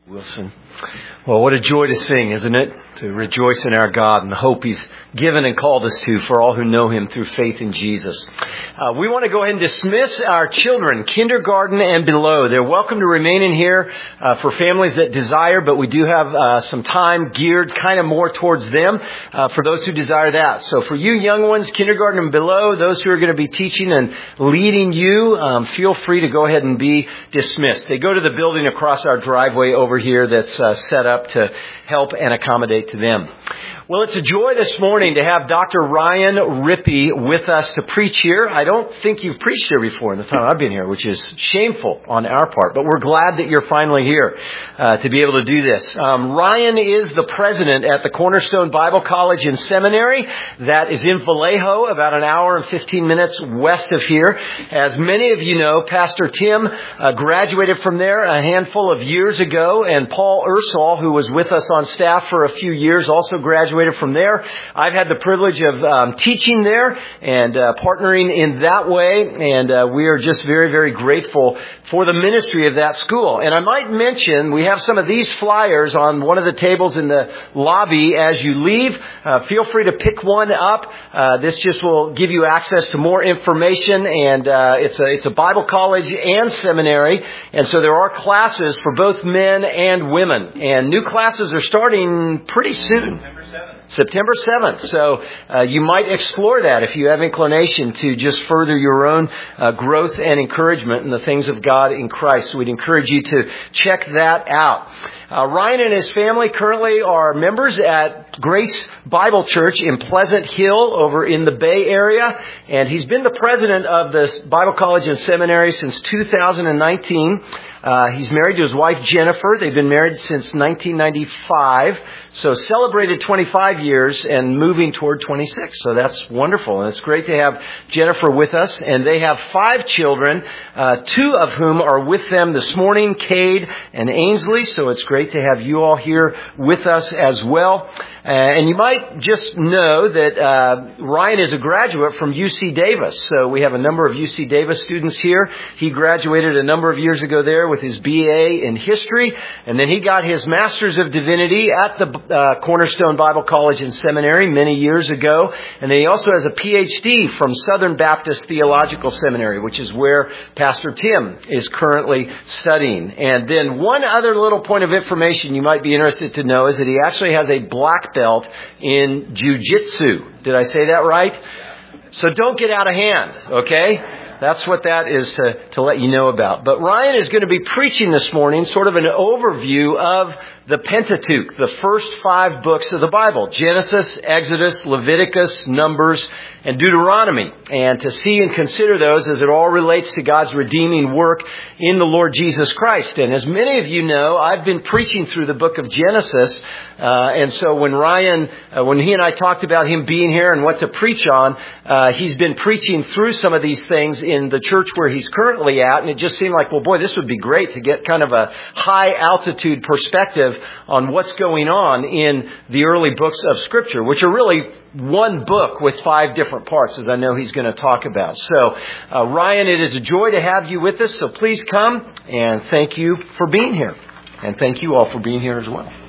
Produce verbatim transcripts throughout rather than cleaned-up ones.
Wilson. Well, what a joy to sing, isn't it? To rejoice in our God and the hope He's given and called us to for all who know Him through faith in Jesus. Uh, we want to go ahead and dismiss our children, kindergarten and below. They're welcome to remain in here uh, for families that desire, but we do have uh, some time geared kind of more towards them uh, for those who desire that. So for you young ones, kindergarten and below, those who are going to be teaching and leading you, um, feel free to go ahead and be dismissed. They go to the building across our driveway over here that's uh, set up to help and accommodate to them. Well, it's a joy this morning to have Doctor Ryan Rippey with us to preach here. I don't think you've preached here before in the time I've been here, which is shameful on our part, but we're glad that you're finally here uh, to be able to do this. Um, Ryan is the president at the Cornerstone Bible College and Seminary. That is in Vallejo, about an hour and fifteen minutes west of here. As many of you know, Pastor Tim uh, graduated from there a handful of years ago, and Paul Ursall, who was with us on staff for a few years, also graduated from there. I've had the privilege of um, teaching there and uh, partnering in that way, and uh, we are just very, very grateful for the ministry of that school. And I might mention, we have some of these flyers on one of the tables in the lobby as you leave. Uh, feel free to pick one up. Uh, this just will give you access to more information, and uh, it's a it's a Bible college and seminary, and so there are classes for both men and women. And new classes are starting pretty soon. September seventh. So uh, you might explore that if you have inclination to just further your own uh, growth and encouragement in the things of God in Christ. So we'd encourage you to check that out. Uh, Ryan and his family currently are members at Grace Bible Church in Pleasant Hill over in the Bay Area. And he's been the president of this Bible College and Seminary since two thousand nineteen. Uh, he's married to his wife, Jennifer. They've been married since nineteen ninety-five. So celebrated twenty-five years and moving toward twenty-six. So that's wonderful. And it's great to have Jennifer with us. And they have five children, uh, two of whom are with them this morning, Cade and Ainsley. So it's great to have you all here with us as well. Uh, and you might just know that uh, Ryan is a graduate from U C Davis. So we have a number of U C Davis students here. He graduated a number of years ago there with his B A in history. And then he got his Master's of Divinity at the uh, Cornerstone Bible College and Seminary many years ago. And then he also has a P H D from Southern Baptist Theological Seminary, which is where Pastor Tim is currently studying. And then one other little point of information you might be interested to know is that he actually has a black belt in jiu-jitsu. Did I say that right? So don't get out of hand, okay? That's what that is to, to let you know about. But Ryan is going to be preaching this morning sort of an overview of the Pentateuch, the first five books of the Bible, Genesis, Exodus, Leviticus, Numbers, and Deuteronomy. And to see and consider those as it all relates to God's redeeming work in the Lord Jesus Christ. And as many of you know, I've been preaching through the book of Genesis. Uh, and so when Ryan, uh, when he and I talked about him being here and what to preach on, uh, he's been preaching through some of these things in the church where he's currently at. And it just seemed like, well, boy, this would be great to get kind of a high altitude perspective on what's going on in the early books of Scripture, which are really one book with five different parts, as I know he's going to talk about. So, uh, Ryan, it is a joy to have you with us. So please come, and thank you for being here. And thank you all for being here as well.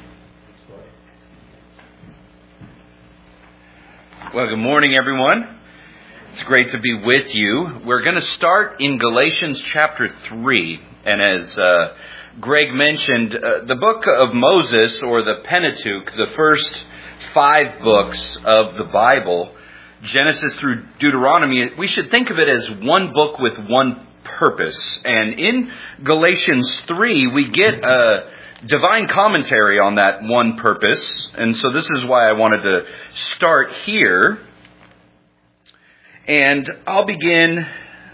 Well, good morning, everyone. It's great to be with you. We're going to start in Galatians chapter three. And as uh, Greg mentioned, uh, the book of Moses, or the Pentateuch, the first five books of the Bible, Genesis through Deuteronomy, we should think of it as one book with one purpose. And in Galatians three, we get a divine commentary on that one purpose. And so this is why I wanted to start here. And I'll begin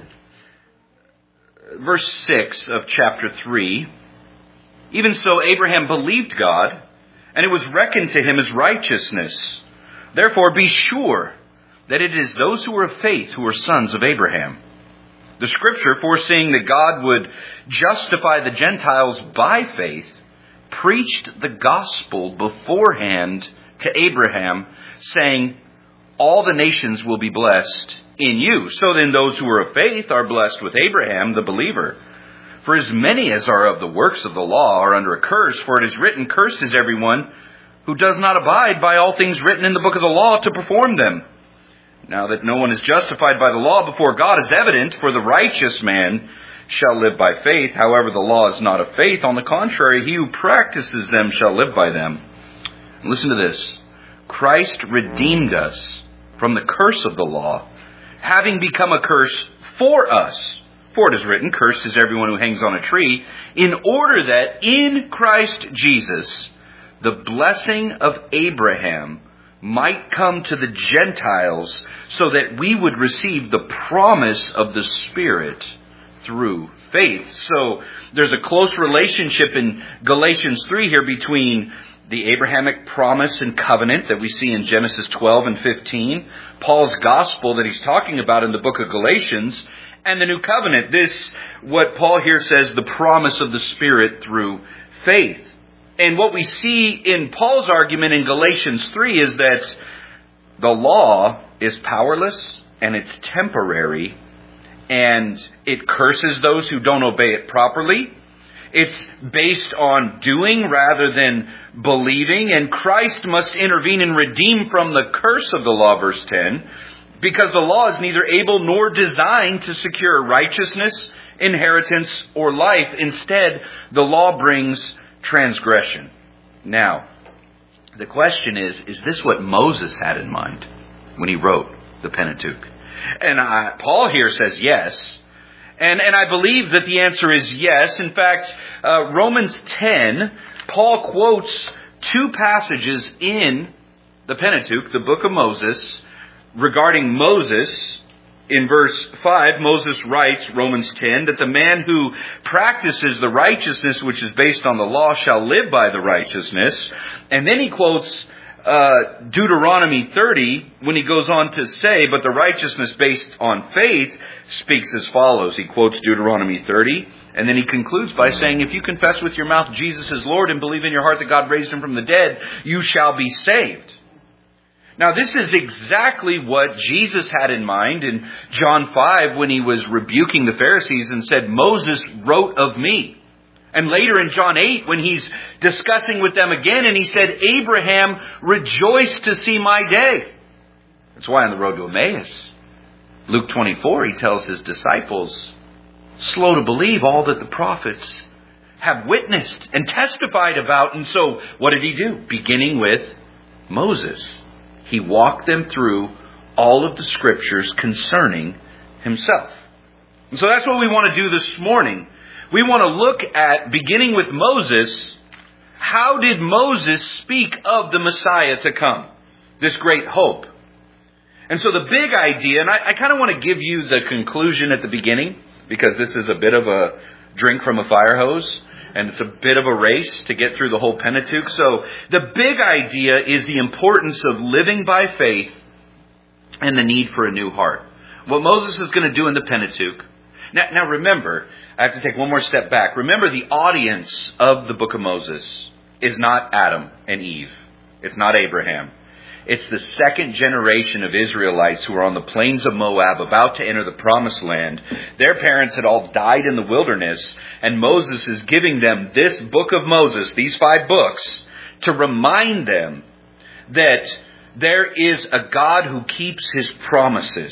verse six of chapter three. Even so, Abraham believed God, and it was reckoned to him as righteousness. Therefore, be sure that it is those who are of faith who are sons of Abraham. The Scripture, foreseeing that God would justify the Gentiles by faith, preached the gospel beforehand to Abraham, saying, all the nations will be blessed in you. So then those who are of faith are blessed with Abraham, the believer. For as many as are of the works of the law are under a curse, for it is written, Cursed is everyone who does not abide by all things written in the book of the law to perform them. Now that no one is justified by the law before God is evident, for the righteous man shall live by faith. However, the law is not of faith. On the contrary, he who practices them shall live by them. Listen to this. Christ redeemed us from the curse of the law, having become a curse for us. For it is written, Cursed is everyone who hangs on a tree, in order that in Christ Jesus the blessing of Abraham might come to the Gentiles, so that we would receive the promise of the Spirit through faith. So there's a close relationship in Galatians three here between the Abrahamic promise and covenant that we see in Genesis twelve and fifteen, Paul's gospel that he's talking about in the book of Galatians, and the new covenant. This, what Paul here says, the promise of the Spirit through faith. And what we see in Paul's argument in Galatians three is that the law is powerless and it's temporary, and it curses those who don't obey it properly. It's based on doing rather than believing, and Christ must intervene and redeem from the curse of the law, verse ten, because the law is neither able nor designed to secure righteousness, inheritance, or life. Instead, the law brings transgression. Now, the question is, is this what Moses had in mind when he wrote the Pentateuch? And uh, Paul here says yes. And, and I believe that the answer is yes. In fact, uh, Romans ten, Paul quotes two passages in the Pentateuch, the book of Moses, regarding Moses. In verse five, Moses writes, Romans ten, that the man who practices the righteousness which is based on the law shall live by the righteousness. And then he quotes uh, Deuteronomy thirty when he goes on to say, but the righteousness based on faith speaks as follows. He quotes Deuteronomy thirty, and then he concludes by saying, if you confess with your mouth Jesus is Lord and believe in your heart that God raised him from the dead, you shall be saved. Now, this is exactly what Jesus had in mind in John five when he was rebuking the Pharisees and said, Moses wrote of me. And later in John eight when he's discussing with them again and he said, Abraham rejoiced to see my day. That's why on the road to Emmaus, Luke twenty-four, he tells his disciples, slow to believe all that the prophets have witnessed and testified about. And so what did he do? Beginning with Moses, he walked them through all of the scriptures concerning himself. And so that's what we want to do this morning. We want to look at, beginning with Moses, how did Moses speak of the Messiah to come? This great hope. And so the big idea, and I, I kind of want to give you the conclusion at the beginning, because this is a bit of a drink from a fire hose. And it's a bit of a race to get through the whole Pentateuch. So the big idea is the importance of living by faith and the need for a new heart. What Moses is going to do in the Pentateuch. Now, now remember, I have to take one more step back. Remember, the audience of the book of Moses is not Adam and Eve. It's not Abraham. It's the second generation of Israelites who are on the plains of Moab about to enter the promised land. Their parents had all died in the wilderness, and Moses is giving them this book of Moses, these five books, to remind them that there is a God who keeps his promises.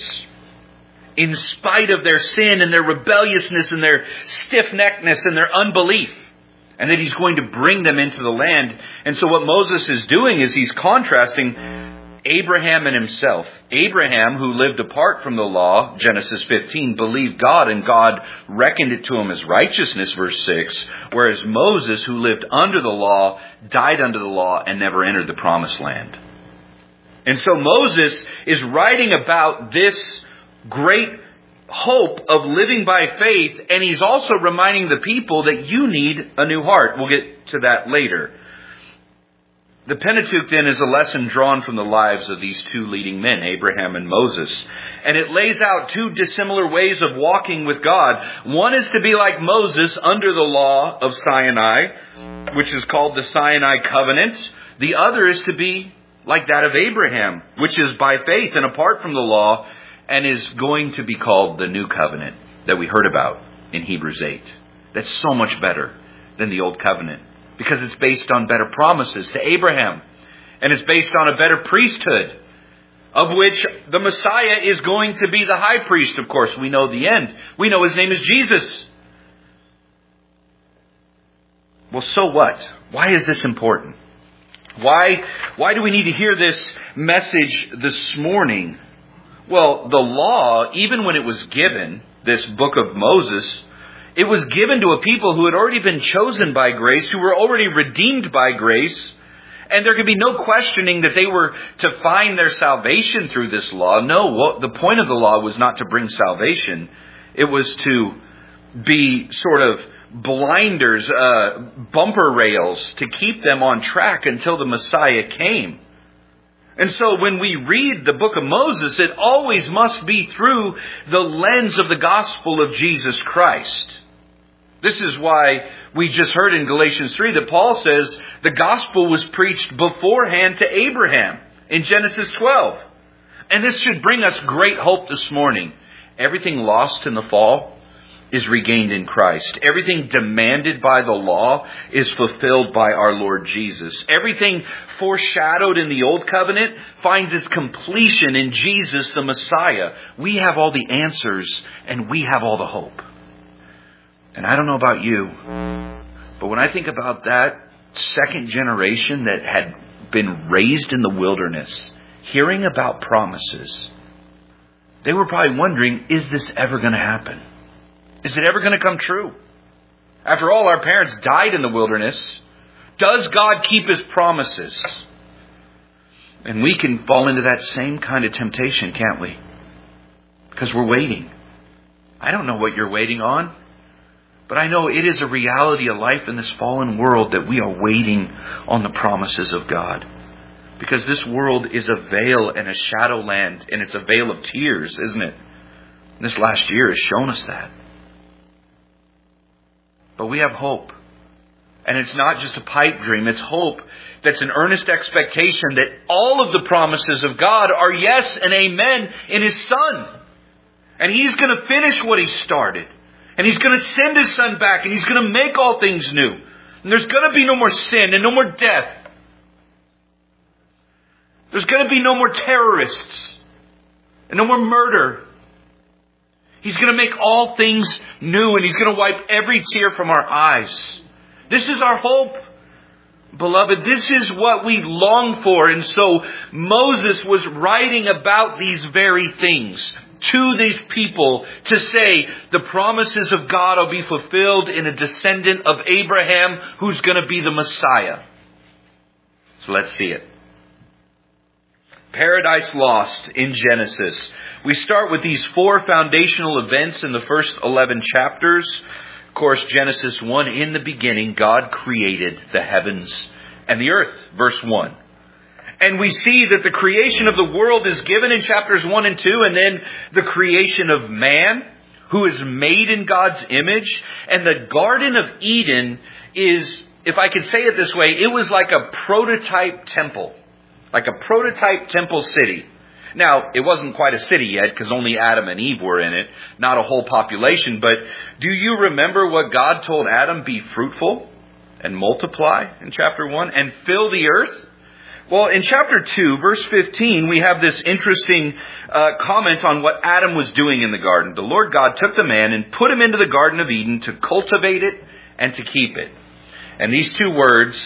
In spite of their sin and their rebelliousness and their stiff-neckedness and their unbelief. And that he's going to bring them into the land. And so what Moses is doing is he's contrasting Abraham and himself. Abraham, who lived apart from the law, Genesis fifteen, believed God and God reckoned it to him as righteousness, verse six. Whereas Moses, who lived under the law, died under the law and never entered the promised land. And so Moses is writing about this great hope of living by faith, and he's also reminding the people that you need a new heart. We'll get to that later. The Pentateuch then is a lesson drawn from the lives of these two leading men, Abraham and Moses. And it lays out two dissimilar ways of walking with God. One is to be like Moses under the law of Sinai, which is called the Sinai covenant. The other is to be like that of Abraham, which is by faith and apart from the law, and is going to be called the new covenant that we heard about in Hebrews eight. that's so much better than the old covenant. Because it's based on better promises to Abraham. And it's based on a better priesthood, of which the Messiah is going to be the high priest, of course. We know the end. We know his name is Jesus. Well, so what? Why is this important? Why, why do we need to hear this message this morning? Well, the law, even when it was given, this book of Moses, it was given to a people who had already been chosen by grace, who were already redeemed by grace. And there could be no questioning that they were to find their salvation through this law. No, what, the point of the law was not to bring salvation. It was to be sort of blinders, uh, bumper rails to keep them on track until the Messiah came. And so when we read the book of Moses, it always must be through the lens of the gospel of Jesus Christ. This is why we just heard in Galatians three that Paul says the gospel was preached beforehand to Abraham in Genesis twelve. And this should bring us great hope this morning. Everything lost in the fall is regained in Christ. Everything demanded by the law is fulfilled by our Lord Jesus. Everything foreshadowed in the old covenant finds its completion in Jesus the Messiah. We have all the answers and we have all the hope. And I don't know about you, but when I think about that second generation that had been raised in the wilderness, hearing about promises, they were probably wondering, is this ever going to happen? Is it ever going to come true? After all, our parents died in the wilderness. Does God keep his promises? And we can fall into that same kind of temptation, can't we? Because we're waiting. I don't know what you're waiting on, but I know it is a reality of life in this fallen world that we are waiting on the promises of God. Because this world is a veil and a shadow land, and it's a veil of tears, isn't it? This last year has shown us that. But we have hope. And it's not just a pipe dream. It's hope that's an earnest expectation that all of the promises of God are yes and amen in his Son. And he's going to finish what he started. And he's going to send his Son back. And he's going to make all things new. And there's going to be no more sin and no more death. There's going to be no more terrorists. And no more murder. He's going to make all things new, and he's going to wipe every tear from our eyes. This is our hope, beloved. This is what we long for. And so Moses was writing about these very things to these people to say the promises of God will be fulfilled in a descendant of Abraham who's going to be the Messiah. So let's see it. Paradise lost in Genesis. We start with these four foundational events in the first eleven chapters. Of course, Genesis one, in the beginning, God created the heavens and the earth, verse one. And we see that the creation of the world is given in chapters one and two, and then the creation of man, who is made in God's image. And the Garden of Eden is, if I could say it this way, it was like a prototype temple. Like a prototype temple city. Now, it wasn't quite a city yet because only Adam and Eve were in it, not a whole population. But do you remember what God told Adam? Be fruitful and multiply in chapter one and fill the earth. Well, in chapter two, verse fifteen, we have this interesting uh, comment on what Adam was doing in the garden. The Lord God took the man and put him into the Garden of Eden to cultivate it and to keep it. And these two words,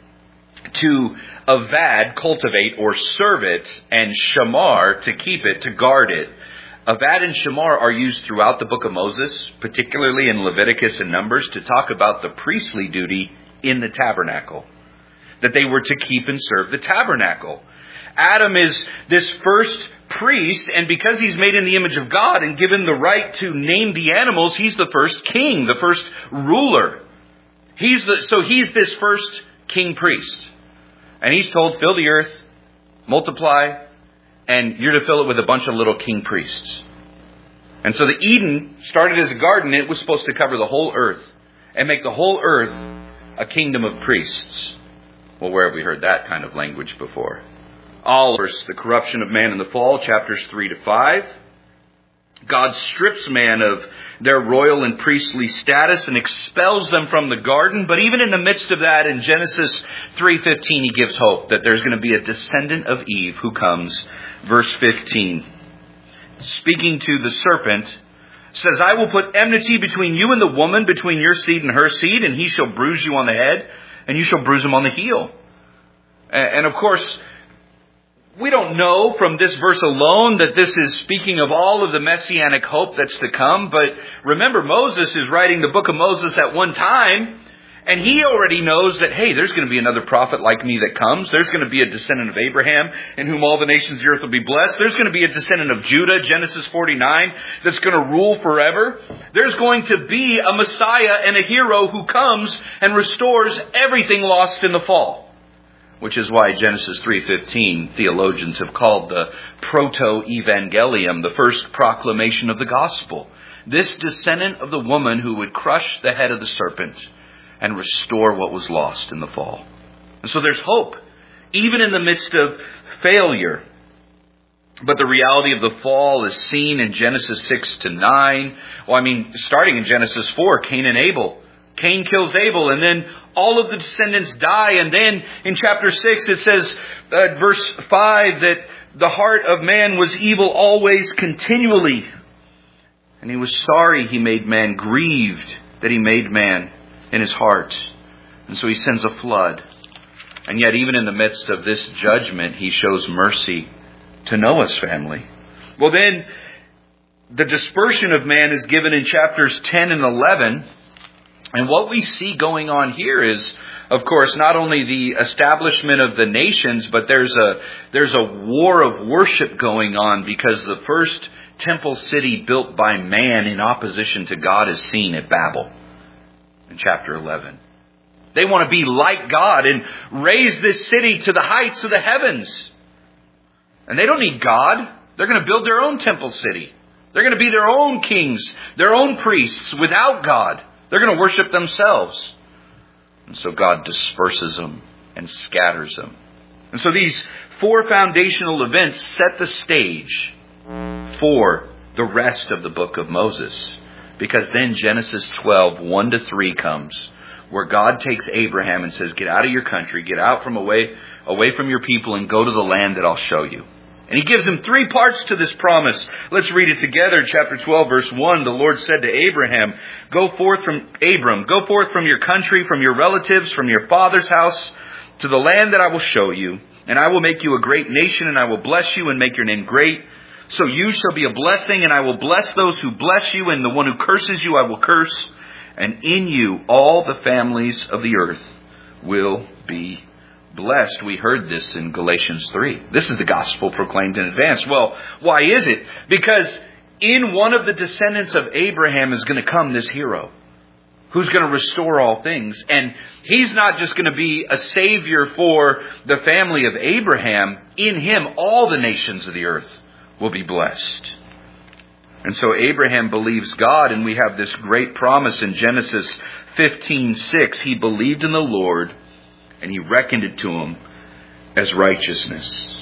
to avad, cultivate or serve it, and shamar, to keep it, to guard it. Avad and shamar are used throughout the book of Moses, particularly in Leviticus and Numbers, to talk about the priestly duty in the tabernacle. That they were to keep and serve the tabernacle. Adam is this first priest, and because he's made in the image of God and given the right to name the animals, he's the first king, the first ruler. He's the, so he's this first king priest. And he's told, fill the earth, multiply, and you're to fill it with a bunch of little king priests. And so the Eden started as a garden. It was supposed to cover the whole earth and make the whole earth a kingdom of priests. Well, where have we heard that kind of language before? All verse, the corruption of man in the fall, chapters three to five. God strips man of their royal and priestly status and expels them from the garden. But even in the midst of that, in Genesis three fifteen, he gives hope that there's going to be a descendant of Eve who comes. Verse fifteen, speaking to the serpent, says, I will put enmity between you and the woman, between your seed and her seed, and he shall bruise you on the head, and you shall bruise him on the heel. And of course, we don't know from this verse alone that this is speaking of all of the messianic hope that's to come. But remember, Moses is writing the book of Moses at one time, and he already knows that, hey, there's going to be another prophet like me that comes. There's going to be a descendant of Abraham in whom all the nations of the earth will be blessed. There's going to be a descendant of Judah, Genesis forty-nine, that's going to rule forever. There's going to be a Messiah and a hero who comes and restores everything lost in the fall. Which is why Genesis three fifteen, theologians have called the proto-evangelium, the first proclamation of the gospel. This descendant of the woman who would crush the head of the serpent and restore what was lost in the fall. And so there's hope, even in the midst of failure. But the reality of the fall is seen in Genesis six to nine. Well, I mean, starting in Genesis four, Cain and Abel. Cain kills Abel, and then all of the descendants die. And then in chapter six, it says, uh, verse five, that the heart of man was evil always, continually. And he was sorry he made man, grieved that he made man in his heart. And so he sends a flood. And yet, even in the midst of this judgment, he shows mercy to Noah's family. Well, then, the dispersion of man is given in chapters ten and eleven. And what we see going on here is, of course, not only the establishment of the nations, but there's a there's a war of worship going on, because the first temple city built by man in opposition to God is seen at Babel in chapter eleven. They want to be like God and raise this city to the heights of the heavens. And they don't need God. They're going to build their own temple city. They're going to be their own kings, their own priests without God. They're going to worship themselves. And so God disperses them and scatters them. And so these four foundational events set the stage for the rest of the book of Moses. Because then Genesis twelve, one to three comes, where God takes Abraham and says, get out of your country, get out from away, away from your people, and go to the land that I'll show you. And he gives him three parts to this promise. Let's read it together. Chapter twelve, verse one. The Lord said to Abraham, Go forth from Abram, go forth from your country, from your relatives, from your father's house, to the land that I will show you. And I will make you a great nation, and I will bless you and make your name great. So you shall be a blessing, and I will bless those who bless you, and the one who curses you I will curse. And in you all the families of the earth will be blessed. We heard this in Galatians three. This is the gospel proclaimed in advance. Well, why is it? Because in one of the descendants of Abraham is going to come this hero who's going to restore all things. And he's not just going to be a savior for the family of Abraham. In him, all the nations of the earth will be blessed. And so Abraham believes God, and we have this great promise in Genesis fifteen six. He believed in the Lord, and he reckoned it to him as righteousness.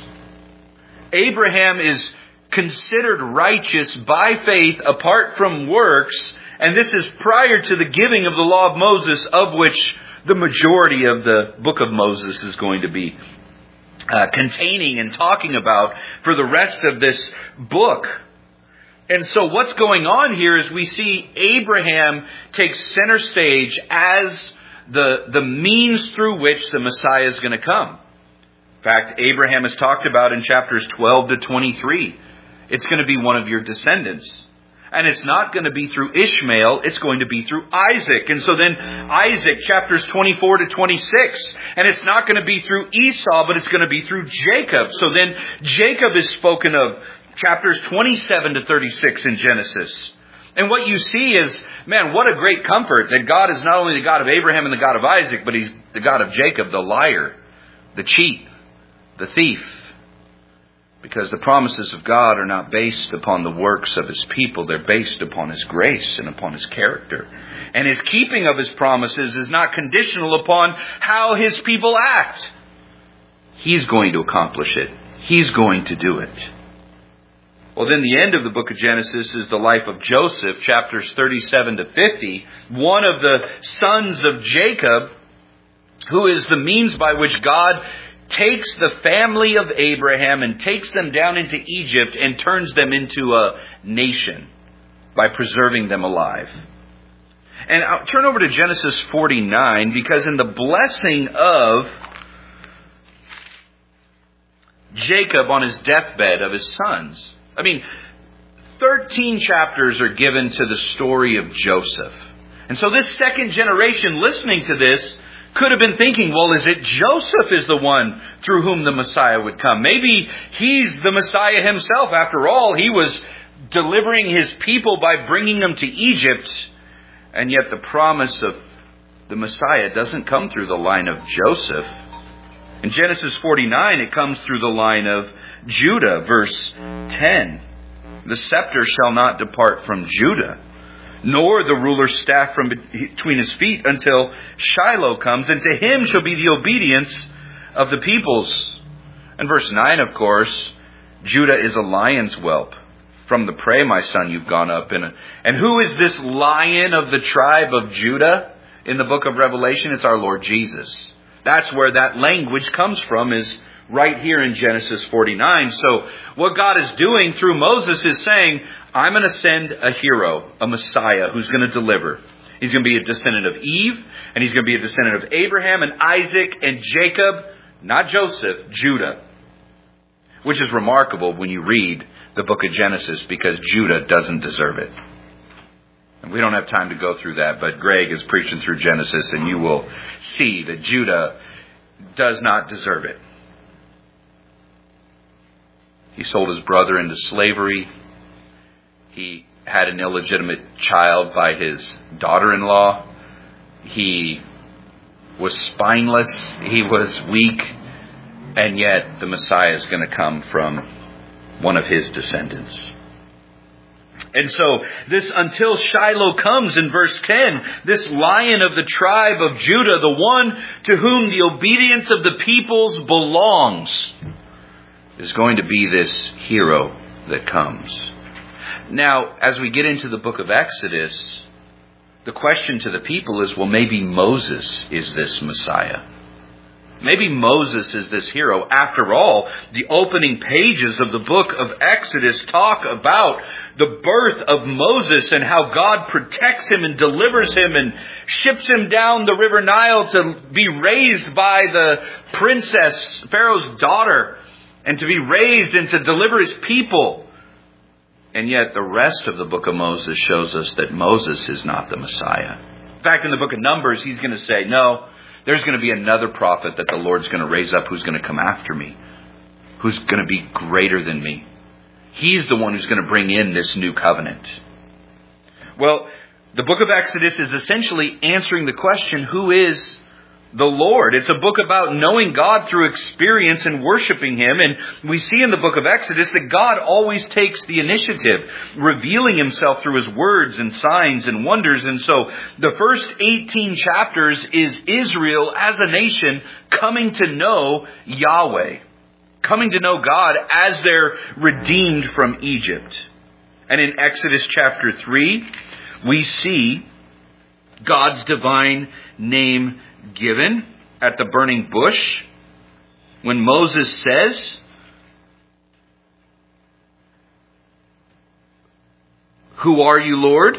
Abraham is considered righteous by faith apart from works, and this is prior to the giving of the law of Moses, of which the majority of the book of Moses is going to be uh, containing and talking about for the rest of this book. And so what's going on here is we see Abraham take center stage as the, the means through which the Messiah is going to come. In fact, Abraham is talked about in chapters twelve to twenty-three. It's going to be one of your descendants. And it's not going to be through Ishmael, it's going to be through Isaac. And so then Isaac, chapters twenty-four to twenty-six. And it's not going to be through Esau, but it's going to be through Jacob. So then Jacob is spoken of, chapters twenty-seven to thirty-six in Genesis. And what you see is, man, what a great comfort that God is not only the God of Abraham and the God of Isaac, but He's the God of Jacob, the liar, the cheat, the thief. Because the promises of God are not based upon the works of His people. They're based upon His grace and upon His character. And His keeping of His promises is not conditional upon how His people act. He's going to accomplish it. He's going to do it. Well, then the end of the book of Genesis is the life of Joseph, chapters thirty-seven to fifty, one of the sons of Jacob, who is the means by which God takes the family of Abraham and takes them down into Egypt and turns them into a nation by preserving them alive. And I'll turn over to Genesis forty-nine, because in the blessing of Jacob on his deathbed of his sons, I mean, thirteen chapters are given to the story of Joseph. And so this second generation listening to this could have been thinking, well, is it Joseph is the one through whom the Messiah would come? Maybe he's the Messiah himself. After all, he was delivering his people by bringing them to Egypt. And yet the promise of the Messiah doesn't come through the line of Joseph. In Genesis forty-nine, it comes through the line of Judah, verse ten. The scepter shall not depart from Judah, nor the ruler's staff from between his feet, until Shiloh comes, and to him shall be the obedience of the peoples. And verse nine, of course, Judah is a lion's whelp. From the prey, my son, you've gone up. And, and who is this lion of the tribe of Judah in the book of Revelation? It's our Lord Jesus. That's where that language comes from, is right here in Genesis forty-nine. So what God is doing through Moses is saying, I'm going to send a hero, a Messiah, who's going to deliver. He's going to be a descendant of Eve, and he's going to be a descendant of Abraham and Isaac and Jacob, not Joseph, Judah. Which is remarkable when you read the book of Genesis, because Judah doesn't deserve it. And we don't have time to go through that, but Greg is preaching through Genesis, and you will see that Judah does not deserve it. He sold his brother into slavery. He had an illegitimate child by his daughter-in-law. He was spineless. He was weak. And yet the Messiah is going to come from one of his descendants. And so this until Shiloh comes in verse ten, this lion of the tribe of Judah, the one to whom the obedience of the peoples belongs, is going to be this hero that comes. Now, as we get into the book of Exodus, the question to the people is, well, maybe Moses is this Messiah. Maybe Moses is this hero. After all, the opening pages of the book of Exodus talk about the birth of Moses and how God protects him and delivers him and ships him down the river Nile to be raised by the princess, Pharaoh's daughter, and to be raised and to deliver his people. And yet the rest of the book of Moses shows us that Moses is not the Messiah. In fact, in the book of Numbers, he's going to say, no, there's going to be another prophet that the Lord's going to raise up who's going to come after me, who's going to be greater than me. He's the one who's going to bring in this new covenant. Well, the book of Exodus is essentially answering the question, who is the Lord? It's a book about knowing God through experience and worshiping Him. And we see in the book of Exodus that God always takes the initiative, revealing Himself through His words and signs and wonders. And so the first eighteen chapters is Israel as a nation coming to know Yahweh, coming to know God as they're redeemed from Egypt. And in Exodus chapter three, we see God's divine name given at the burning bush when Moses says, "Who are you, Lord?"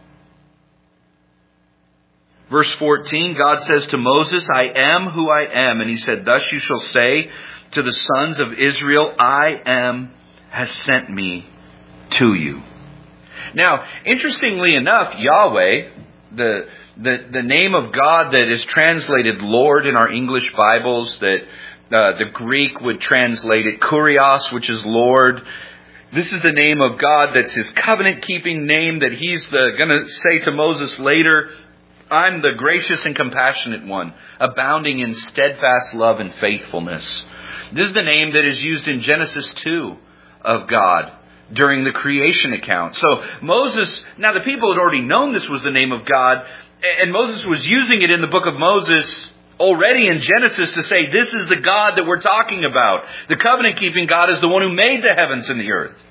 Verse fourteen, God says to Moses, "I am who I am." And He said, "Thus you shall say to the sons of Israel, I am has sent me to you." Now, interestingly enough, Yahweh, the The, the name of God that is translated Lord in our English Bibles, that uh, the Greek would translate it Kurios, which is Lord. This is the name of God that's His covenant-keeping name that He's going to say to Moses later, "I'm the gracious and compassionate one, abounding in steadfast love and faithfulness." This is the name that is used in Genesis two of God during the creation account. So Moses, now the people had already known this was the name of God, and Moses was using it in the book of Moses already in Genesis to say, this is the God that we're talking about. The covenant-keeping God is the one who made the heavens and the earth.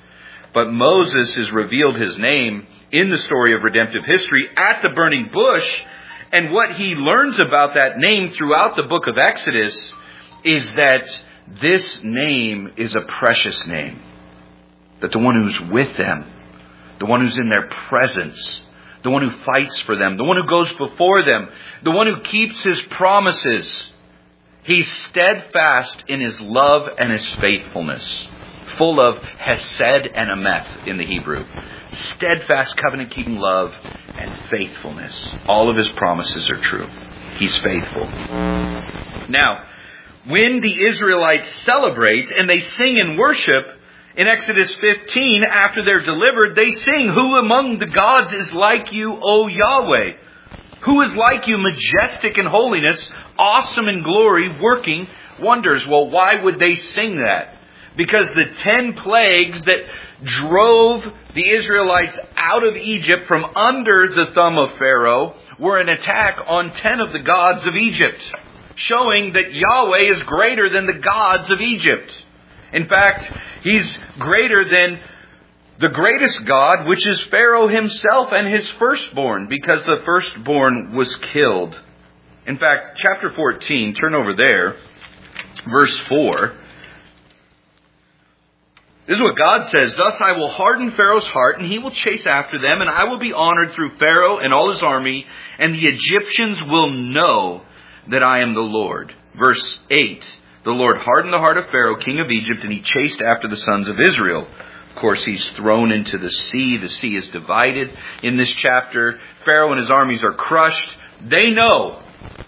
But Moses has revealed his name in the story of redemptive history at the burning bush. And what he learns about that name throughout the book of Exodus is that this name is a precious name. That the one who's with them, the one who's in their presence, the one who fights for them, the one who goes before them, the one who keeps his promises, he's steadfast in his love and his faithfulness. Full of hesed and emeth in the Hebrew. Steadfast covenant-keeping love and faithfulness. All of his promises are true. He's faithful. Now, when the Israelites celebrate and they sing and worship, in Exodus fifteen, after they're delivered, they sing, "Who among the gods is like you, O Yahweh? Who is like you, majestic in holiness, awesome in glory, working wonders?" Well, why would they sing that? Because the ten plagues that drove the Israelites out of Egypt from under the thumb of Pharaoh were an attack on ten of the gods of Egypt, showing that Yahweh is greater than the gods of Egypt. In fact, He's greater than the greatest God, which is Pharaoh himself and his firstborn, because the firstborn was killed. In fact, chapter fourteen, turn over there, verse four. This is what God says, "Thus I will harden Pharaoh's heart, and he will chase after them, and I will be honored through Pharaoh and all his army, and the Egyptians will know that I am the Lord." Verse eight, "The Lord hardened the heart of Pharaoh, king of Egypt, and he chased after the sons of Israel." Of course, he's thrown into the sea. The sea is divided in this chapter. Pharaoh and his armies are crushed. They know.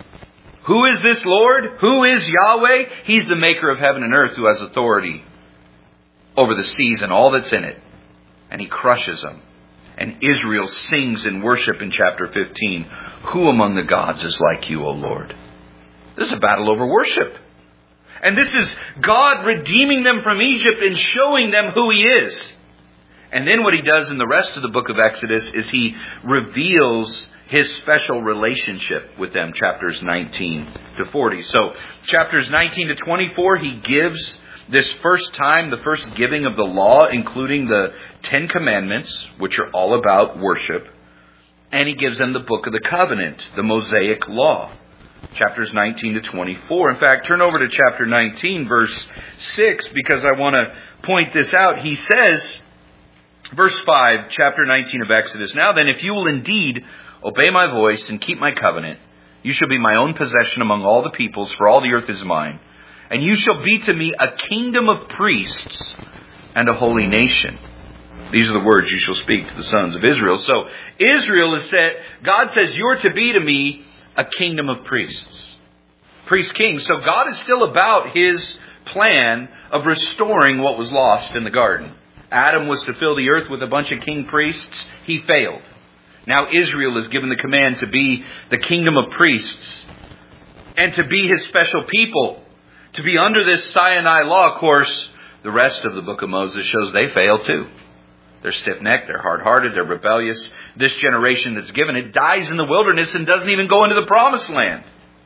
Who is this Lord? Who is Yahweh? He's the maker of heaven and earth, who has authority over the seas and all that's in it. And he crushes them. And Israel sings in worship in chapter fifteen, "Who among the gods is like you, O Lord?" This is a battle over worship. And this is God redeeming them from Egypt and showing them who He is. And then what He does in the rest of the book of Exodus is He reveals His special relationship with them, chapters nineteen to forty. So chapters nineteen to twenty-four, He gives this first time, the first giving of the law, including the Ten Commandments, which are all about worship. And He gives them the book of the covenant, the Mosaic law. Chapters nineteen to twenty-four. In fact, turn over to chapter nineteen, verse six, because I want to point this out. He says, verse five, chapter nineteen of Exodus, "Now then, if you will indeed obey my voice and keep my covenant, you shall be my own possession among all the peoples, for all the earth is mine. And you shall be to me a kingdom of priests and a holy nation." These are the words you shall speak to the sons of Israel. So Israel is said, God says, "You're to be to me a kingdom of priests." Priest kings. So God is still about His plan of restoring what was lost in the garden. Adam was to fill the earth with a bunch of king priests. He failed. Now Israel is given the command to be the kingdom of priests and to be His special people, to be under this Sinai law. Of course, the rest of the book of Moses shows they fail too. They're stiff-necked, they're hard-hearted, they're rebellious. This generation that's given it dies in the wilderness and doesn't even go into the promised land.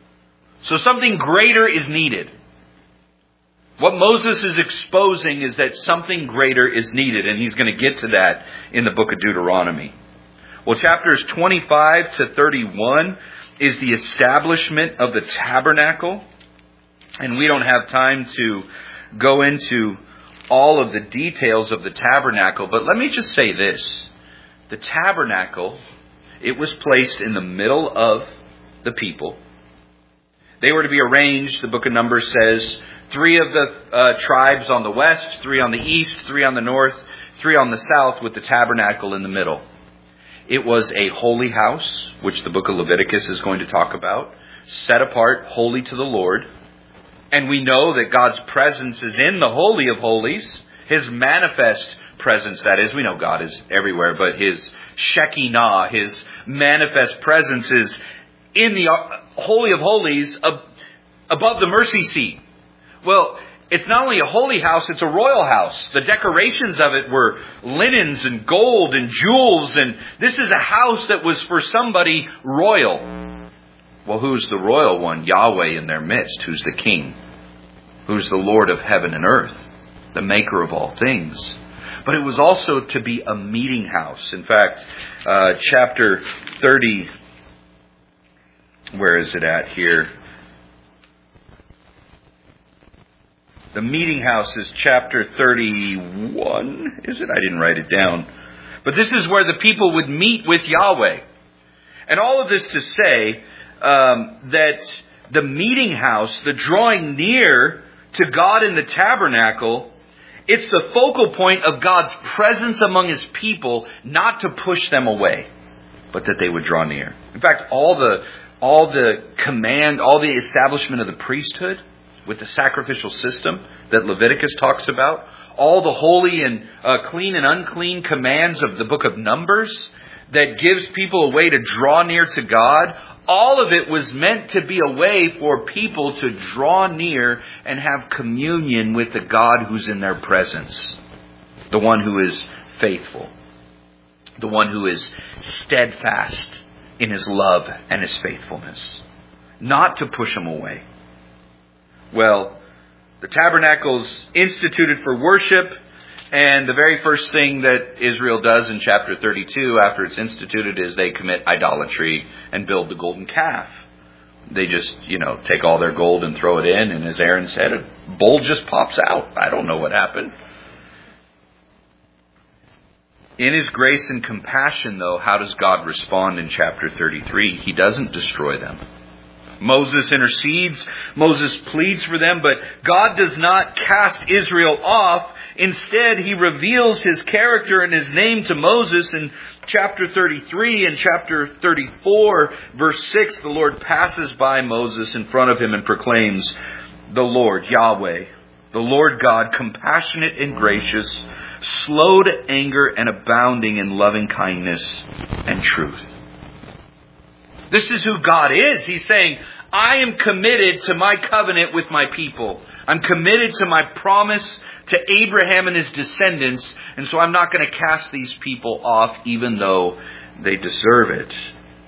So something greater is needed. What Moses is exposing is that something greater is needed, and he's going to get to that in the book of Deuteronomy. Well, chapters twenty-five to thirty-one is the establishment of the tabernacle. And we don't have time to go into all of the details of the tabernacle, but let me just say this. The tabernacle, it was placed in the middle of the people. They were to be arranged, the book of Numbers says, three of the uh, tribes on the west, three on the east, three on the north, three on the south, with the tabernacle in the middle. It was a holy house, which the book of Leviticus is going to talk about, set apart, holy to the Lord. And we know that God's presence is in the Holy of Holies. His manifest presence, that is. We know God is everywhere, but His Shekinah, His manifest presence is in the Holy of Holies above the mercy seat. Well, it's not only a holy house, it's a royal house. The decorations of it were linens and gold and jewels. And this is a house that was for somebody royal. Well, who's the royal one? Yahweh in their midst. Who's the king? Who's the Lord of heaven and earth? The maker of all things. but it was also to be a meeting house. In fact, uh, chapter thirty, where is it at here? The meeting house is chapter thirty-one, is it? I didn't write it down. But this is where the people would meet with Yahweh. And all of this to say um, that the meeting house, the drawing near to God in the tabernacle, it's the focal point of God's presence among His people, not to push them away, but that they would draw near. In fact, all the all the command, all the establishment of the priesthood with the sacrificial system that Leviticus talks about, all the holy and uh, clean and unclean commands of the book of Numbers that gives people a way to draw near to God, all of it was meant to be a way for people to draw near and have communion with the God who's in their presence. The one who is faithful. The one who is steadfast in His love and His faithfulness. Not to push them away. Well, the tabernacle's instituted for worship, and the very first thing that Israel does in chapter thirty-two after it's instituted is they commit idolatry and build the golden calf. They just, you know, take all their gold and throw it in, and as Aaron said, a bull just pops out. I don't know what happened. In His grace and compassion, though, how does God respond in chapter thirty-three? He doesn't destroy them. Moses intercedes, Moses pleads for them, but God does not cast Israel off. Instead, He reveals His character and His name to Moses in chapter thirty-three and chapter thirty-four, verse six. The Lord passes by Moses in front of him and proclaims, "The Lord, Yahweh, the Lord God, compassionate and gracious, slow to anger and abounding in loving kindness and truth." This is who God is. He's saying, I am committed to my covenant with my people. I'm committed to my promise to Abraham and his descendants. And so I'm not going to cast these people off even though they deserve it.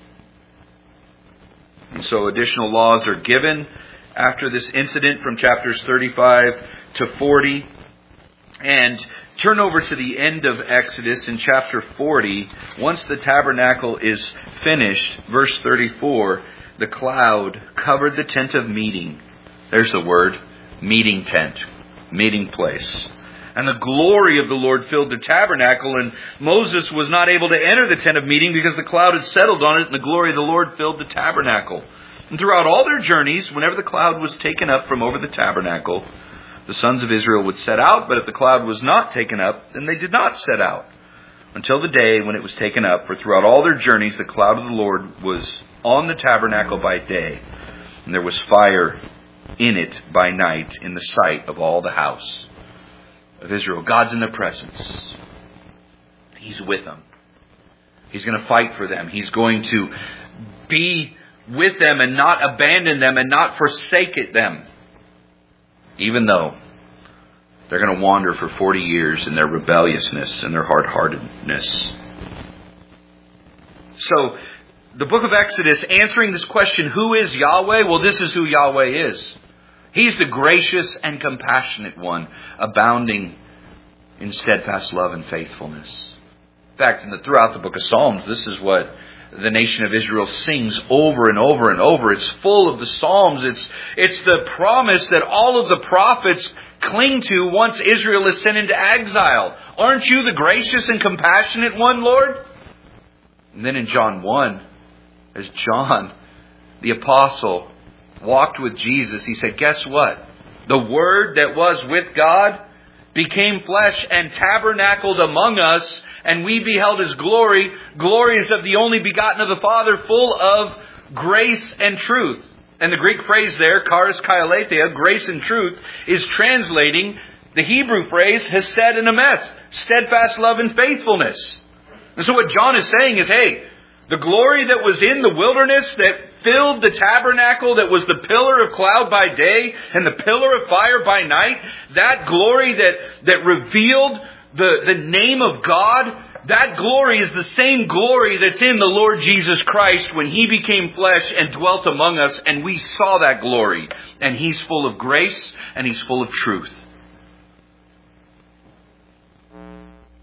And so additional laws are given after this incident from chapters thirty-five to forty. And turn over to the end of Exodus in chapter forty. Once the tabernacle is finished, verse thirty-four, the cloud covered the tent of meeting. There's the word, meeting tent, meeting place. And the glory of the Lord filled the tabernacle, and Moses was not able to enter the tent of meeting because the cloud had settled on it, and the glory of the Lord filled the tabernacle. And throughout all their journeys, whenever the cloud was taken up from over the tabernacle, the sons of Israel would set out, but if the cloud was not taken up, then they did not set out until the day when it was taken up. For throughout all their journeys, the cloud of the Lord was on the tabernacle by day, and there was fire in it by night in the sight of all the house of Israel. God's in their presence. He's with them. He's going to fight for them. He's going to be with them and not abandon them and not forsake it them. Even though they're going to wander for forty years in their rebelliousness and their hard-heartedness. So, the book of Exodus answering this question, who is Yahweh? Well, this is who Yahweh is. He's the gracious and compassionate one, abounding in steadfast love and faithfulness. In fact, in the, throughout the book of Psalms, this is what the nation of Israel sings over and over and over. It's full of the Psalms. It's, it's the promise that all of the prophets cling to once Israel is sent into exile. Aren't you the gracious and compassionate one, Lord? And then in John one, as John, the apostle, walked with Jesus, he said, guess what? The Word that was with God became flesh and tabernacled among us, and we beheld His glory, glories of the only begotten of the Father, full of grace and truth. And the Greek phrase there, charis kai aletheia, grace and truth, is translating the Hebrew phrase, hesed and emes, steadfast love and faithfulness. And so what John is saying is, hey, the glory that was in the wilderness that filled the tabernacle, that was the pillar of cloud by day and the pillar of fire by night, that glory that, that revealed the, the name of God, that glory is the same glory that's in the Lord Jesus Christ when He became flesh and dwelt among us, and we saw that glory. And He's full of grace and He's full of truth.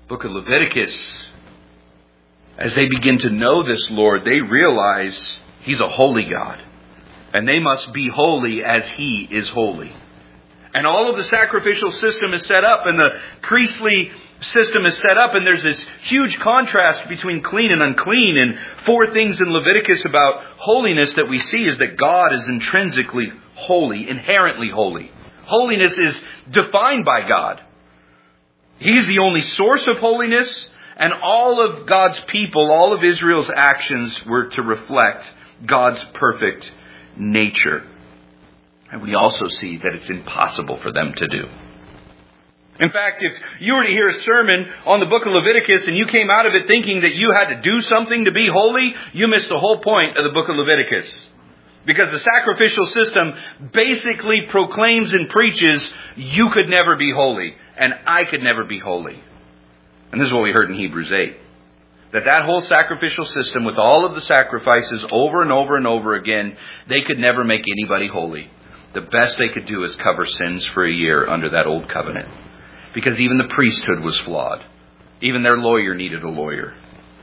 Book of Leviticus, as they begin to know this Lord, they realize He's a holy God. And they must be holy as He is holy. And all of the sacrificial system is set up, and the priestly system is set up, and there's this huge contrast between clean and unclean. And four things in Leviticus about holiness that we see is that God is intrinsically holy, inherently holy. Holiness is defined by God. He's the only source of holiness, and all of God's people, all of Israel's actions were to reflect God's perfect nature. And we also see that it's impossible for them to do. In fact, if you were to hear a sermon on the book of Leviticus and you came out of it thinking that you had to do something to be holy, you missed the whole point of the book of Leviticus. Because the sacrificial system basically proclaims and preaches, you could never be holy, and I could never be holy. And this is what we heard in Hebrews eight. That that whole sacrificial system, with all of the sacrifices over and over and over again, they could never make anybody holy. The best they could do is cover sins for a year under that old covenant. Because even the priesthood was flawed. Even their lawyer needed a lawyer.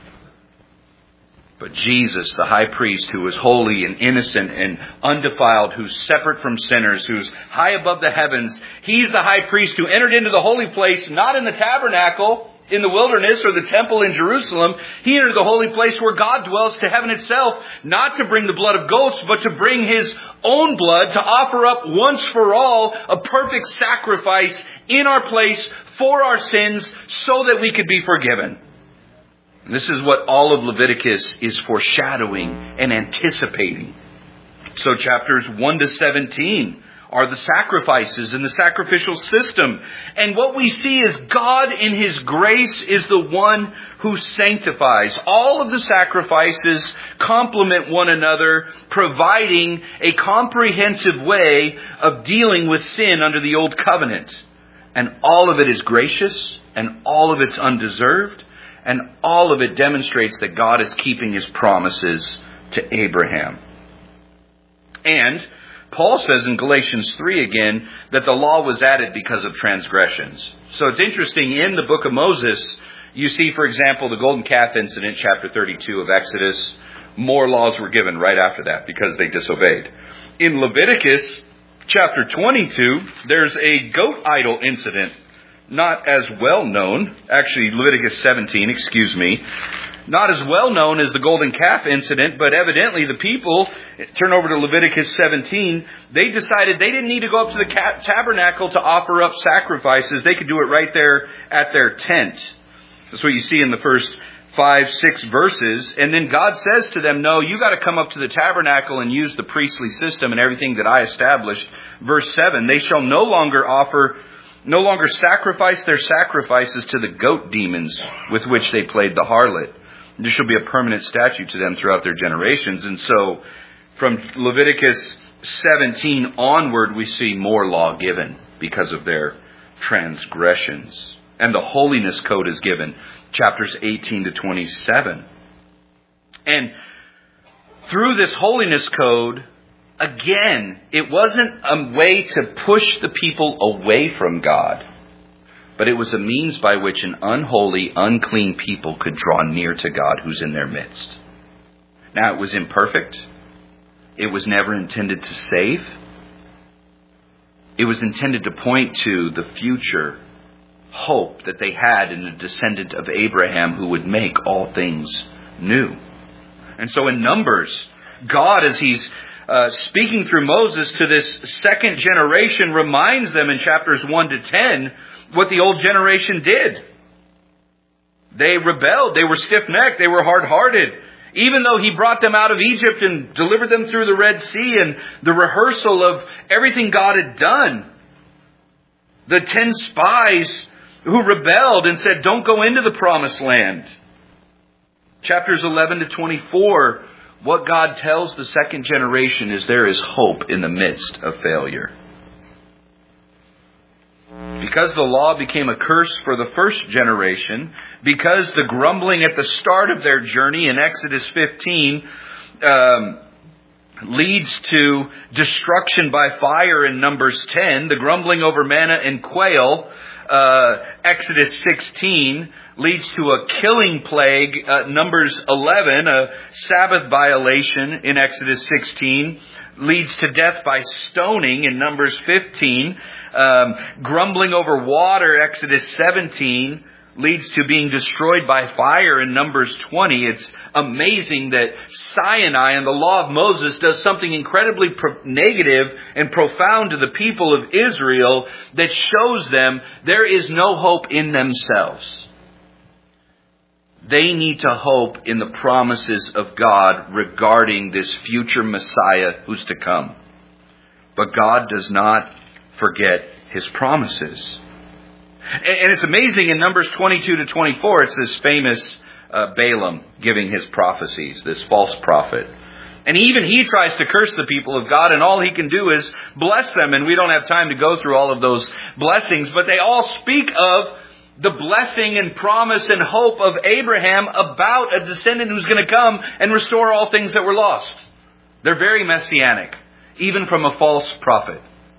But Jesus, the high priest, who was holy and innocent and undefiled, who's separate from sinners, who's high above the heavens, He's the high priest who entered into the holy place, not in the tabernacle in the wilderness or the temple in Jerusalem. He entered the holy place where God dwells, to heaven itself, not to bring the blood of goats, but to bring His own blood, to offer up once for all a perfect sacrifice in our place for our sins so that we could be forgiven. And this is what all of Leviticus is foreshadowing and anticipating. So chapters one to seventeen are the sacrifices and the sacrificial system. And what we see is God in His grace is the one who sanctifies. All of the sacrifices complement one another, providing a comprehensive way of dealing with sin under the old covenant. And all of it is gracious, and all of it's undeserved, and all of it demonstrates that God is keeping His promises to Abraham. And Paul says in Galatians three again that the law was added because of transgressions. So it's interesting, in the book of Moses, you see, for example, the golden calf incident, chapter thirty-two of Exodus. More laws were given right after that because they disobeyed. In Leviticus chapter twenty-two, there's a goat idol incident. Not as well known, actually Leviticus seventeen, excuse me, not as well known as the golden calf incident, but evidently the people, turn over to Leviticus seventeen, they decided they didn't need to go up to the tabernacle to offer up sacrifices. They could do it right there at their tent. That's what you see in the first five, six verses. And then God says to them, no, you got to come up to the tabernacle and use the priestly system and everything that I established. Verse seven, they shall no longer offer No longer sacrifice their sacrifices to the goat demons with which they played the harlot. This shall be a permanent statute to them throughout their generations. And so from Leviticus seventeen onward, we see more law given because of their transgressions. And the holiness code is given, chapters eighteen to twenty-seven. And through this holiness code, again, it wasn't a way to push the people away from God, but it was a means by which an unholy, unclean people could draw near to God who's in their midst. Now, it was imperfect. It was never intended to save. It was intended to point to the future hope that they had in a descendant of Abraham who would make all things new. And so in Numbers, God, as He's Uh, speaking through Moses to this second generation, reminds them in chapters one to ten what the old generation did. They rebelled. They were stiff-necked. They were hard-hearted. Even though He brought them out of Egypt and delivered them through the Red Sea and the rehearsal of everything God had done. The ten spies who rebelled and said, don't go into the promised land. Chapters eleven to twenty-four, what God tells the second generation is there is hope in the midst of failure. Because the law became a curse for the first generation, because the grumbling at the start of their journey in Exodus fifteen um, leads to destruction by fire in Numbers ten. The grumbling over manna and quail, uh, Exodus sixteen, leads to a killing plague, uh, Numbers eleven, a Sabbath violation in Exodus sixteen, leads to death by stoning in Numbers fifteen. Um, grumbling over water, Exodus seventeen, leads to being destroyed by fire in Numbers twenty. It's amazing that Sinai and the law of Moses does something incredibly pro- negative and profound to the people of Israel that shows them there is no hope in themselves. They need to hope in the promises of God regarding this future Messiah who's to come. But God does not forget His promises. And it's amazing in Numbers twenty-two to twenty-four, it's this famous uh, Balaam giving his prophecies, this false prophet. And even he tries to curse the people of God, and all he can do is bless them. And we don't have time to go through all of those blessings, but they all speak of the blessing and promise and hope of Abraham about a descendant who's going to come and restore all things that were lost. They're very messianic, even from a false prophet.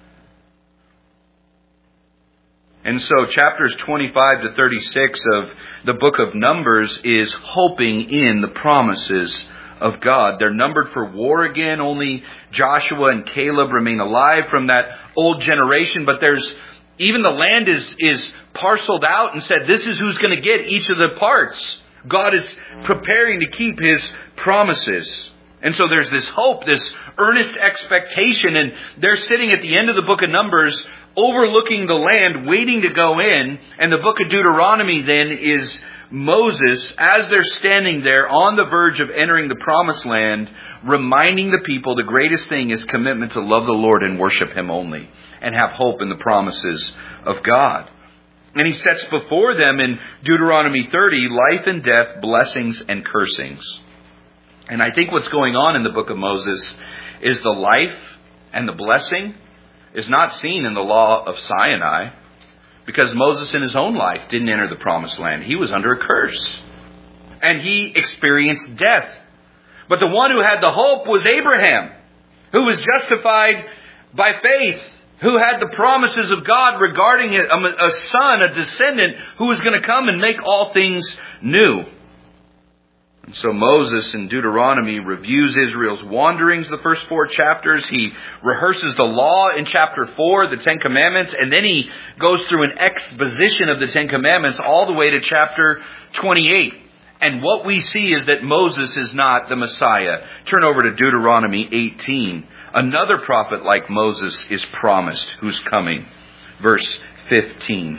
And so chapters twenty-five to thirty-six of the book of Numbers is hoping in the promises of God. They're numbered for war again. Only Joshua and Caleb remain alive from that old generation. But there's even the land is, is parceled out and said, this is who's going to get each of the parts. God is preparing to keep His promises. And so there's this hope, this earnest expectation. And they're sitting at the end of the book of Numbers, overlooking the land, waiting to go in. And the book of Deuteronomy then is Moses, as they're standing there on the verge of entering the promised land, reminding the people the greatest thing is commitment to love the Lord and worship Him only, and have hope in the promises of God. And He sets before them in Deuteronomy thirty, life and death, blessings and cursings. And I think what's going on in the book of Moses is the life and the blessing is not seen in the law of Sinai, because Moses in his own life didn't enter the promised land. He was under a curse. And he experienced death. But the one who had the hope was Abraham, who was justified by faith, who had the promises of God regarding a, a son, a descendant, who was going to come and make all things new. And so Moses in Deuteronomy reviews Israel's wanderings, the first four chapters. He rehearses the law in chapter four, the Ten Commandments, and then he goes through an exposition of the Ten Commandments all the way to chapter twenty-eight. And what we see is that Moses is not the Messiah. Turn over to Deuteronomy eighteen. Another prophet like Moses is promised, who's coming. Verse fifteen.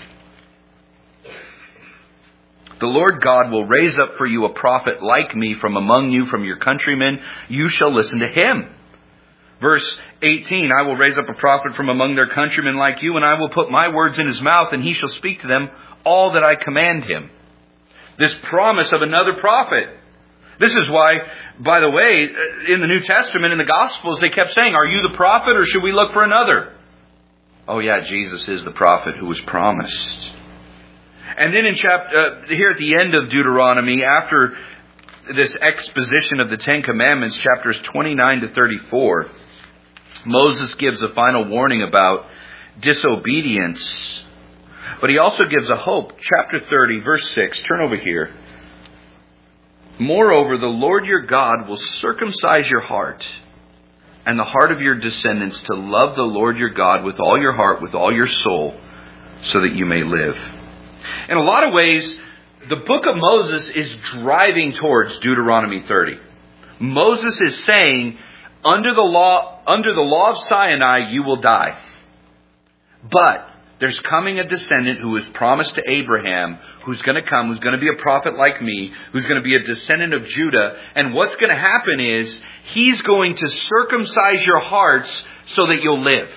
The Lord God will raise up for you a prophet like me from among you, from your countrymen. You shall listen to him. Verse eighteen, I will raise up a prophet from among their countrymen like you, and I will put my words in his mouth, and he shall speak to them all that I command him. This promise of another prophet. This is why, by the way, in the New Testament, in the Gospels, they kept saying, are you the prophet or should we look for another? Oh yeah, Jesus is the prophet who was promised. And then in chapter, uh, here at the end of Deuteronomy, after this exposition of the Ten Commandments, chapters twenty-nine to thirty-four, Moses gives a final warning about disobedience. But he also gives a hope. Chapter thirty, verse six. Turn over here. Moreover, the Lord your God will circumcise your heart and the heart of your descendants to love the Lord your God with all your heart, with all your soul, so that you may live. In a lot of ways, the book of Moses is driving towards Deuteronomy thirty. Moses is saying, under the law, under the law of Sinai, you will die. But there's coming a descendant who is promised to Abraham, who's going to come, who's going to be a prophet like me, who's going to be a descendant of Judah. And what's going to happen is, he's going to circumcise your hearts so that you'll live.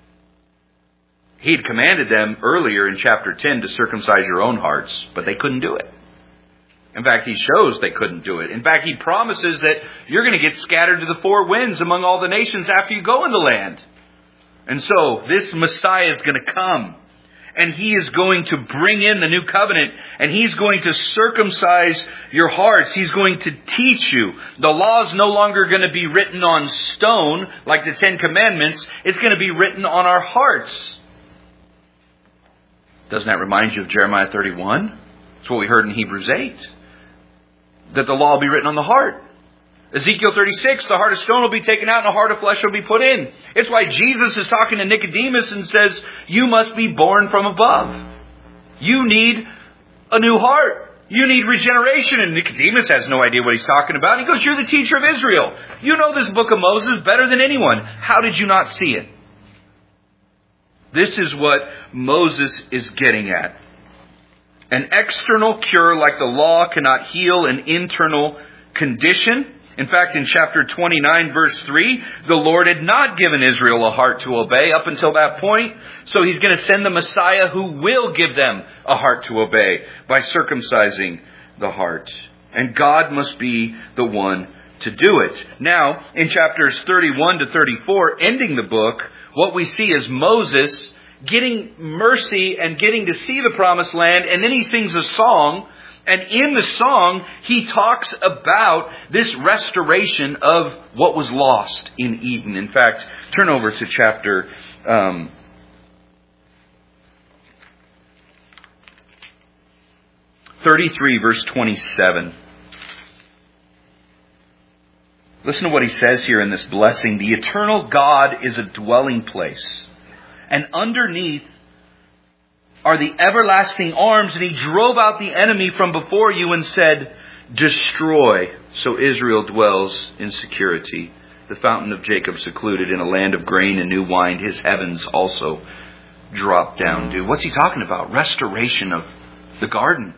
He'd commanded them earlier in chapter ten to circumcise your own hearts, but they couldn't do it. In fact, he shows they couldn't do it. In fact, he promises that you're going to get scattered to the four winds among all the nations after you go in the land. And so, this Messiah is going to come. and He is going to bring in the new covenant, and He's going to circumcise your hearts. He's going to teach you. The law is no longer going to be written on stone like the Ten Commandments. It's going to be written on our hearts. Doesn't that remind you of Jeremiah thirty-one? It's what we heard in Hebrews eight. That the law will be written on the heart. Ezekiel thirty-six, the heart of stone will be taken out and a heart of flesh will be put in. It's why Jesus is talking to Nicodemus and says, you must be born from above. You need a new heart. You need regeneration. And Nicodemus has no idea what he's talking about. He goes, you're the teacher of Israel. You know this book of Moses better than anyone. How did you not see it? This is what Moses is getting at. An external cure like the law cannot heal an internal condition. In fact, in chapter twenty-nine, verse three, the Lord had not given Israel a heart to obey up until that point. So He's going to send the Messiah who will give them a heart to obey by circumcising the heart. And God must be the one to do it. Now, in chapters thirty-one to thirty-four, ending the book, what we see is Moses getting mercy and getting to see the promised land. And then he sings a song. And in the song, he talks about this restoration of what was lost in Eden. In fact, turn over to chapter um, thirty-three, verse twenty-seven. Listen to what he says here in this blessing. The eternal God is a dwelling place, and underneath are the everlasting arms, and He drove out the enemy from before you and said, destroy. So Israel dwells in security. The fountain of Jacob secluded in a land of grain and new wine. His heavens also drop down dew. What's he talking about? Restoration of the garden.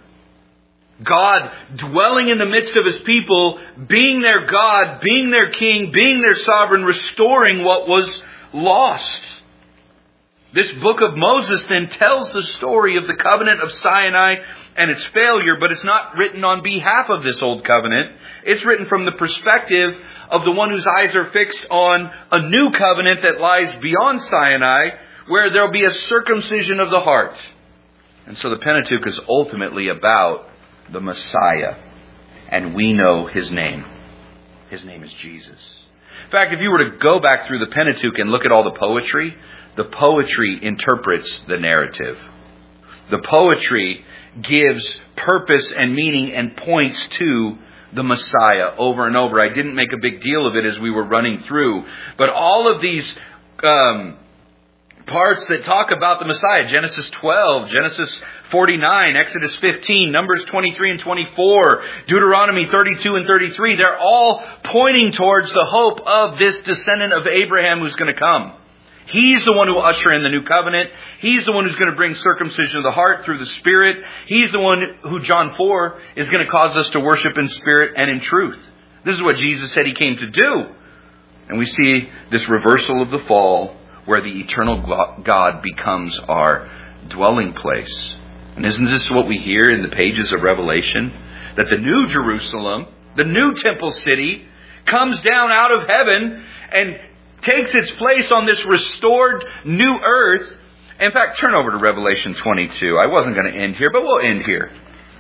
God dwelling in the midst of His people, being their God, being their King, being their sovereign, restoring what was lost. This book of Moses then tells the story of the covenant of Sinai and its failure, but it's not written on behalf of this old covenant. It's written from the perspective of the one whose eyes are fixed on a new covenant that lies beyond Sinai, where there'll be a circumcision of the heart. And so the Pentateuch is ultimately about the Messiah, and we know His name. His name is Jesus. In fact, if you were to go back through the Pentateuch and look at all the poetry, the poetry interprets the narrative. The poetry gives purpose and meaning and points to the Messiah over and over. I didn't make a big deal of it as we were running through, but all of these um, parts that talk about the Messiah, Genesis twelve, Genesis forty-nine, Exodus fifteen, Numbers twenty-three and twenty-four, Deuteronomy thirty-two and thirty-three, they're all pointing towards the hope of this descendant of Abraham who's going to come. He's the one who will usher in the new covenant. He's the one who's going to bring circumcision of the heart through the Spirit. He's the one who, John four, is going to cause us to worship in spirit and in truth. This is what Jesus said He came to do. And we see this reversal of the fall where the eternal God becomes our dwelling place. And isn't this what we hear in the pages of Revelation? That the new Jerusalem, the new temple city, comes down out of heaven and takes its place on this restored new earth. In fact, turn over to Revelation twenty-two. I wasn't going to end here, but we'll end here.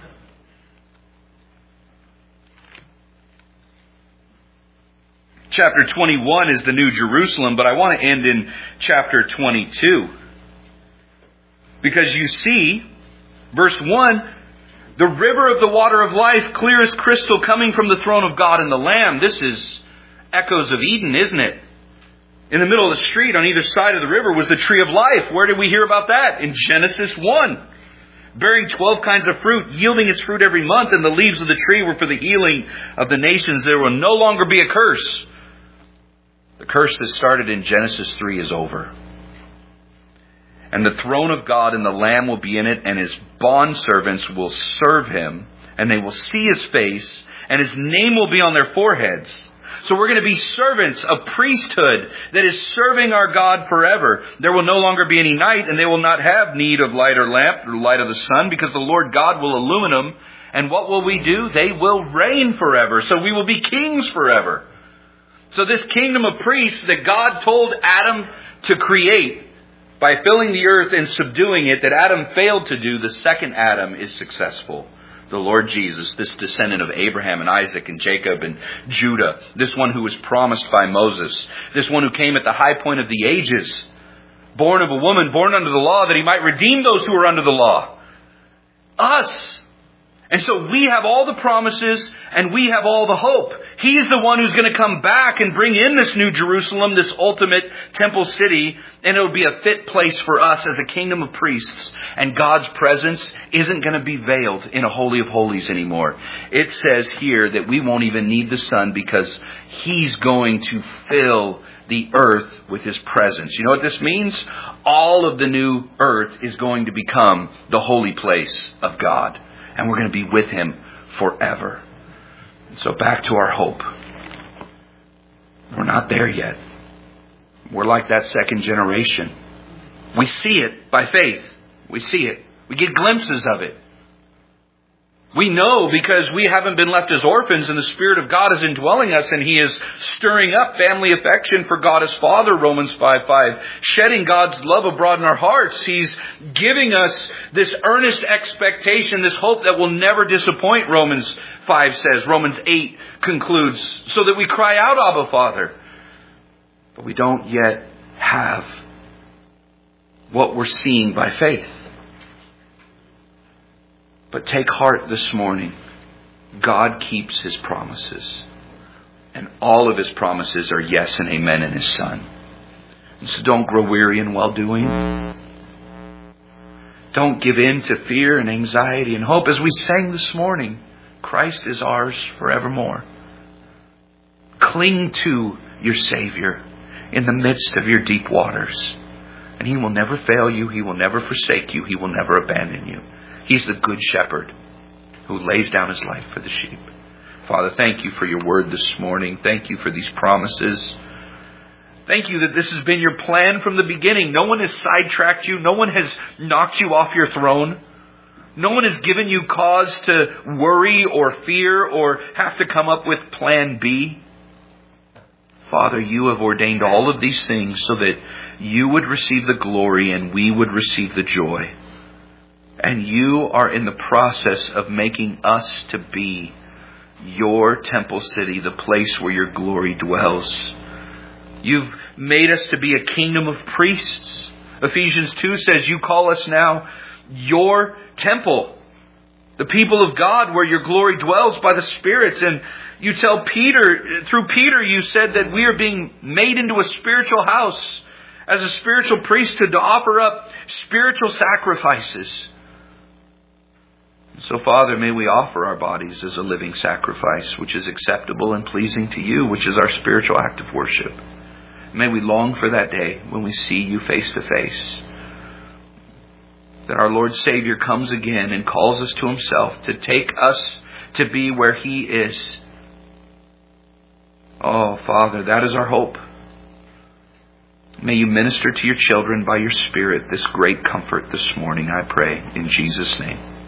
Chapter twenty-one is the New Jerusalem, but I want to end in chapter twenty-two. Because you see, verse one, the river of the water of life, clear as crystal, coming from the throne of God and the Lamb. This is echoes of Eden, isn't it? In the middle of the street, on either side of the river, was the tree of life. Where did we hear about that? In Genesis one. Bearing twelve kinds of fruit, yielding its fruit every month, and the leaves of the tree were for the healing of the nations. There will no longer be a curse. The curse that started in Genesis three is over. And the throne of God and the Lamb will be in it, and His bondservants will serve Him, and they will see His face, and His name will be on their foreheads. So we're going to be servants, a priesthood that is serving our God forever. There will no longer be any night, and they will not have need of light or lamp or light of the sun, because the Lord God will illumine them. And what will we do? They will reign forever. So we will be kings forever. So this kingdom of priests that God told Adam to create by filling the earth and subduing it that Adam failed to do, the second Adam is successful. The Lord Jesus, this descendant of Abraham and Isaac and Jacob and Judah, this one who was promised by Moses, this one who came at the high point of the ages, born of a woman, born under the law, that he might redeem those who are under the law. Us. And so we have all the promises and we have all the hope. He's the one who's going to come back and bring in this new Jerusalem, this ultimate temple city, and it'll be a fit place for us as a kingdom of priests. And God's presence isn't going to be veiled in a Holy of Holies anymore. It says here that we won't even need the sun because He's going to fill the earth with His presence. You know what this means? All of the new earth is going to become the holy place of God. And we're going to be with Him forever. So back to our hope. We're not there yet. We're like that second generation. We see it by faith. We see it. We get glimpses of it. We know because we haven't been left as orphans and the Spirit of God is indwelling us and He is stirring up family affection for God as Father, Romans five five. Shedding God's love abroad in our hearts. He's giving us this earnest expectation, this hope that will never disappoint, Romans five says. Romans eight concludes, so that we cry out, Abba, Father. But we don't yet have what we're seeing by faith. But take heart this morning. God keeps His promises. And all of His promises are yes and amen in His Son. And so don't grow weary in well-doing. Don't give in to fear and anxiety and hope. As we sang this morning, Christ is ours forevermore. Cling to your Savior in the midst of your deep waters. And He will never fail you. He will never forsake you. He will never abandon you. He's the good shepherd who lays down His life for the sheep. Father, thank You for Your word this morning. Thank You for these promises. Thank You that this has been Your plan from the beginning. No one has sidetracked You. No one has knocked You off your throne. No one has given you cause to worry or fear or have to come up with plan B. Father, You have ordained all of these things so that You would receive the glory and we would receive the joy. And You are in the process of making us to be Your temple city, the place where Your glory dwells. You've made us to be a kingdom of priests. Ephesians two says You call us now Your temple, the people of God where Your glory dwells by the Spirit. And You tell Peter, through Peter, You said that we are being made into a spiritual house as a spiritual priesthood to offer up spiritual sacrifices. So, Father, may we offer our bodies as a living sacrifice, which is acceptable and pleasing to You, which is our spiritual act of worship. May we long for that day when we see You face to face. That our Lord Savior comes again and calls us to Himself to take us to be where He is. Oh, Father, that is our hope. May You minister to Your children by Your Spirit this great comfort this morning, I pray, in Jesus' name.